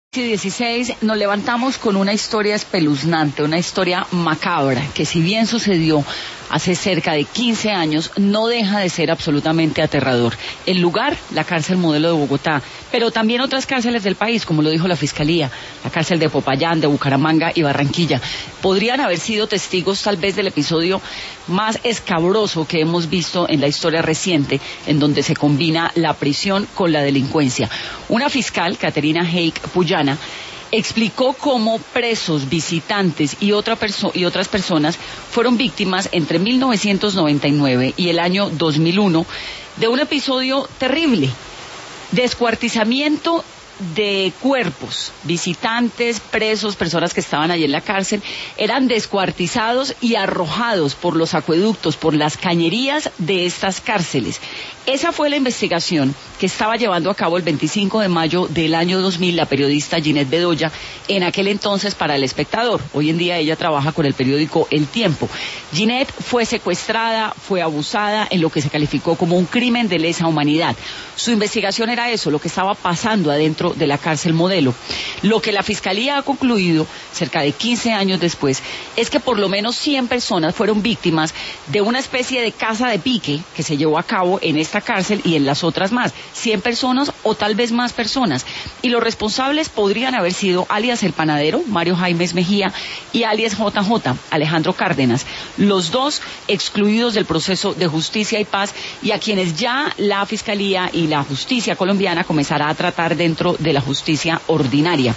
16 nos levantamos con una historia espeluznante, una historia macabra, que si bien sucedió hace cerca de 15 años, no deja de ser absolutamente aterrador. El lugar, la cárcel modelo de Bogotá, pero también otras cárceles del país, como lo dijo la Fiscalía, la cárcel de Popayán, de Bucaramanga y Barranquilla. Podrían haber sido testigos tal vez del episodio más escabroso que hemos visto en la historia reciente, en donde se combina la prisión con la delincuencia. Una fiscal, Caterina Heik Puyana, explicó cómo presos, visitantes y otras personas fueron víctimas entre 1999 y el año 2001 de un episodio terrible: descuartizamiento de cuerpos. Visitantes, presos, personas que estaban allí en la cárcel, eran descuartizados y arrojados por los acueductos, por las cañerías de estas cárceles. Esa fue la investigación que estaba llevando a cabo el 25 de mayo del año 2000 la periodista Ginette Bedoya, en aquel entonces para El Espectador. Hoy en día ella trabaja con el periódico El Tiempo. Ginette fue secuestrada, fue abusada en lo que se calificó como un crimen de lesa humanidad. Su investigación era eso, lo que estaba pasando adentro de la cárcel modelo. Lo que la Fiscalía ha concluido, cerca de 15 años después, es que por lo menos 100 personas fueron víctimas de una especie de casa de pique que se llevó a cabo en esta cárcel y en las otras más. 100 personas o tal vez más personas. Y los responsables podrían haber sido alias El Panadero, Mario Jaimes Mejía, y alias JJ, Alejandro Cárdenas. Los dos excluidos del proceso de justicia y paz, y a quienes ya la Fiscalía y la justicia colombiana comenzará a tratar dentro de la justicia ordinaria.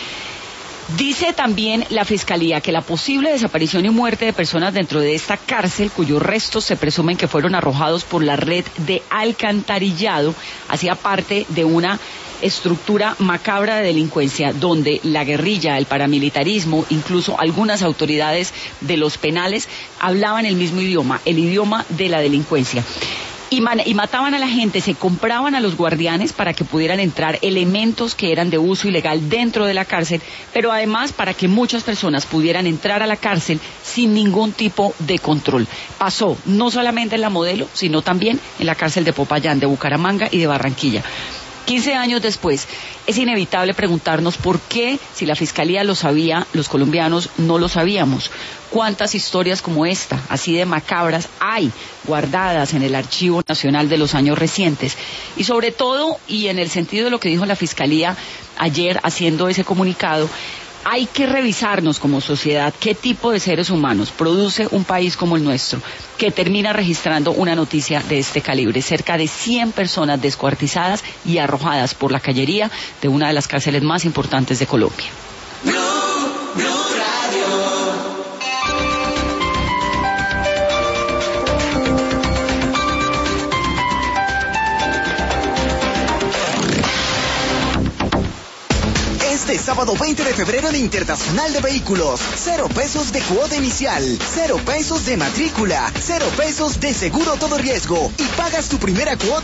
Dice también la Fiscalía que la posible desaparición y muerte de personas dentro de esta cárcel, cuyos restos se presumen que fueron arrojados por la red de alcantarillado, hacía parte de una estructura macabra de delincuencia donde la guerrilla, el paramilitarismo, incluso algunas autoridades de los penales hablaban el mismo idioma, el idioma de la delincuencia. Y mataban a la gente, se compraban a los guardianes para que pudieran entrar elementos que eran de uso ilegal dentro de la cárcel, pero además para que muchas personas pudieran entrar a la cárcel sin ningún tipo de control. Pasó no solamente en la modelo, sino también en la cárcel de Popayán, de Bucaramanga y de Barranquilla. 15 años después, es inevitable preguntarnos por qué, si la Fiscalía lo sabía, los colombianos no lo sabíamos. ¿Cuántas historias como esta, así de macabras, hay guardadas en el Archivo Nacional de los años recientes? Y sobre todo, y en el sentido de lo que dijo la Fiscalía ayer haciendo ese comunicado, hay que revisarnos como sociedad qué tipo de seres humanos produce un país como el nuestro, que termina registrando una noticia de este calibre. Cerca de 100 personas descuartizadas y arrojadas por la cañería de una de las cárceles más importantes de Colombia. Este sábado 20 de febrero en Internacional de Vehículos, 0 pesos de cuota inicial, 0 pesos de matrícula, 0 pesos de seguro todo riesgo y pagas tu primera cuota